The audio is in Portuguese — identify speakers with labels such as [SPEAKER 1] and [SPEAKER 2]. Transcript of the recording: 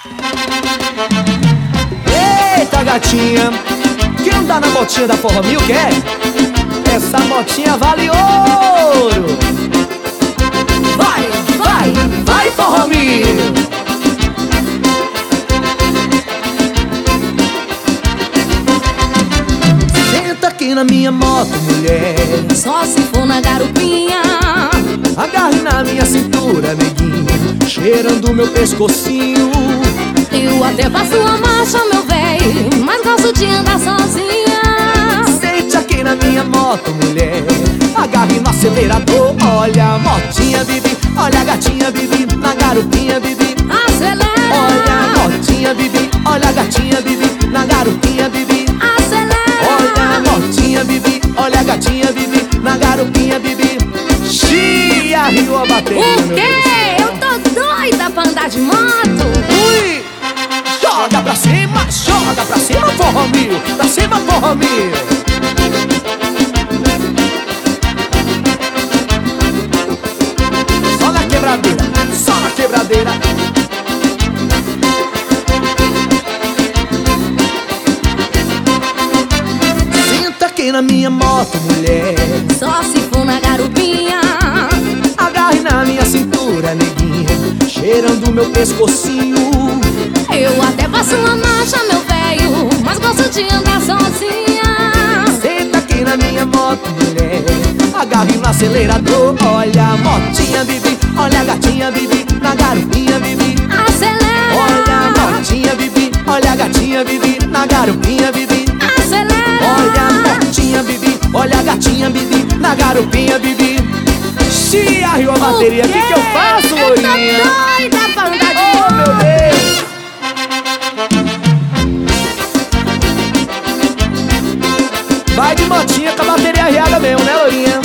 [SPEAKER 1] Eita, gatinha, quem não dá na motinha da Forró Mil quer? Essa motinha vale ouro. Vai, vai, vai, Forró Mil. Senta aqui na minha moto, mulher,
[SPEAKER 2] só se for na garupinha.
[SPEAKER 1] agarre na minha cintura, neguinha, cheirando meu pescocinho.
[SPEAKER 2] Eu até passo a marcha, meu véi, mas gosto de andar sozinha.
[SPEAKER 1] Sente aqui na minha moto, mulher, agarre no acelerador. Olha a motinha, Bibi, olha a gatinha, Bibi, na garupinha, Bibi.
[SPEAKER 2] Acelera,
[SPEAKER 1] Olha a motinha, Bibi, olha a gatinha, Bibi, na garupinha, Bibi.
[SPEAKER 2] acelera.
[SPEAKER 1] Olha a motinha, Bibi, olha a gatinha, Bibi, na garupinha, Bibi. Xiii, arriou a bateria,
[SPEAKER 2] O
[SPEAKER 1] meu
[SPEAKER 2] quê?
[SPEAKER 1] Deus.
[SPEAKER 2] Eu tô doida pra andar de moto.
[SPEAKER 1] Ui! Joga pra cima, Forró Mil, pra cima, Forró Mil. Só na quebradeira, só na quebradeira. Senta aqui na minha moto, mulher,
[SPEAKER 2] Só se for na garupinha.
[SPEAKER 1] agarre na minha cintura, neguinha, cheirando meu pescocinho.
[SPEAKER 2] Eu até passo uma marcha, meu velho, mas gosto de andar sozinha.
[SPEAKER 1] Senta aqui na minha moto, mulher, agarre no acelerador. Olha a motinha, Bibi, olha a gatinha, Bibi, na garupinha, Bibi.
[SPEAKER 2] Acelera,
[SPEAKER 1] Olha a motinha, Bibi, olha a gatinha, Bibi, na garupinha, Bibi.
[SPEAKER 2] acelera.
[SPEAKER 1] Olha a motinha, Bibi, olha a gatinha, Bibi, na garupinha, Bibi. Se arriou a bateria, o que eu faço,
[SPEAKER 2] Eu tô
[SPEAKER 1] lourinha?
[SPEAKER 2] doida pra andar de
[SPEAKER 1] Oh, meu
[SPEAKER 2] moto.
[SPEAKER 1] Deus! Vai de motinha com a bateria arriada mesmo, né, lourinha?